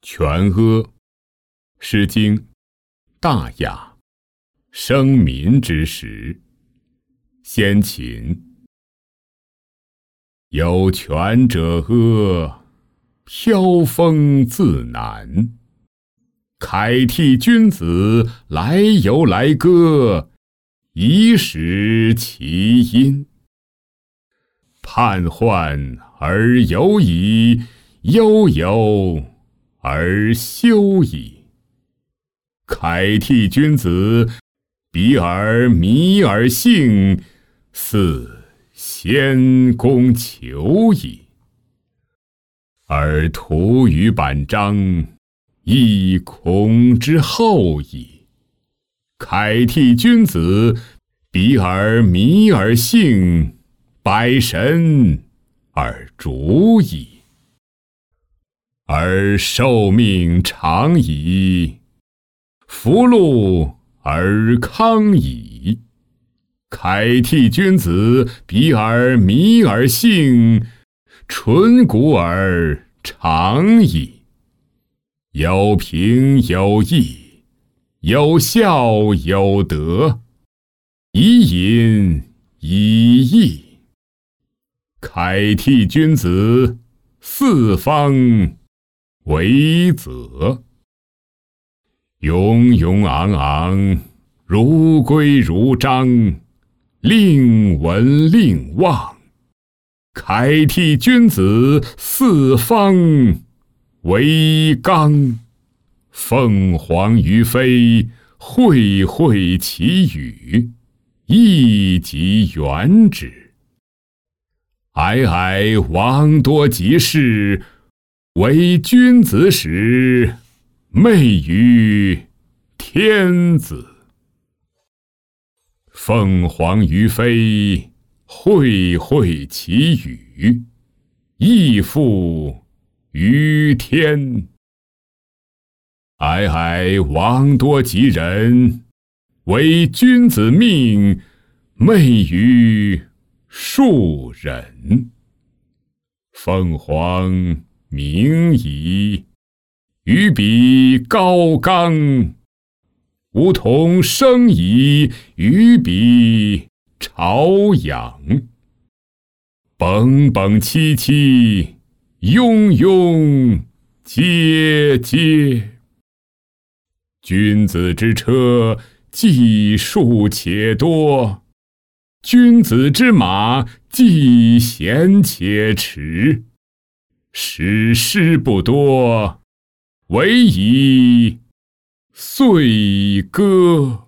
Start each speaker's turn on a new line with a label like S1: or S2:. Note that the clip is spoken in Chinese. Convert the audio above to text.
S1: 全阿，诗经，大雅，生民之时。先秦。有泉者阿，飘风自南。凯替君子，来由来歌，以使其音。盼唤而有矣，悠悠而休矣。凯替君子，比尔弥尔幸，似先公求矣。而图于版章，亦恐之后矣。凯替君子，比尔弥尔幸，百神而逐矣。而寿命长矣，福禄而康矣。凯替君子，比尔弥尔幸，淳古而长矣。有凭有义，有孝有德，以隐以义。凯替君子，四方为泽。雍雍昂昂，如规如章，令闻令望。凯替君子，四方为纲。凤凰于飞，蕙蕙其羽，翼及原之。皑皑王多吉士，为君子使，媚于天子。凤凰于飞，蕙蕙其羽，翼复于天。皑皑王多吉人，为君子命，媚于庶人。凤凰鸣矣，于彼高冈；梧桐生矣，于彼朝阳。迸迸萋萋，雍雍阶阶。君子之车，既数且多；君子之马，既贤且驰。使师不多，惟以岁歌。